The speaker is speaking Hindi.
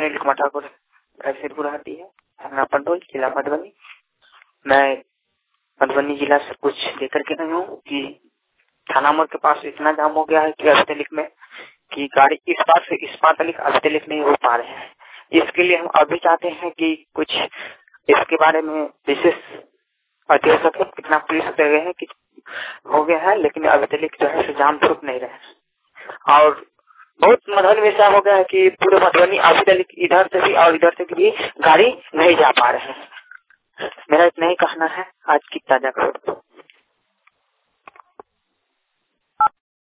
अनिल कुमार ठाकुर सिरपुर हाटी है, थाना पंडोल, जिला मधुबनी। मैं मधुबनी जिला से कुछ लेकर के आया हूँ कि थाना मोड़ के पास इतना जाम हो गया है कि अभितलिक में कि गाड़ी इस पार से इस पार तक अभितलिक नहीं हो पा रहे हैं। इसके लिए हम अभी चाहते हैं कि कुछ इसके बारे में विशेष अध्ययन सके। कितना पुलिस दे गए हैं कि हो गया है, लेकिन अभितलिक जो है जाम छूट नहीं रहे और बहुत मधुबनी में ऐसा हो गया है कि पूरे मधुबनी अभितलिक इधर से भी और इधर से भी गाड़ी नहीं जा पा रहे हैं। मेरा इतना ही कहना है आज की ताजा खबर।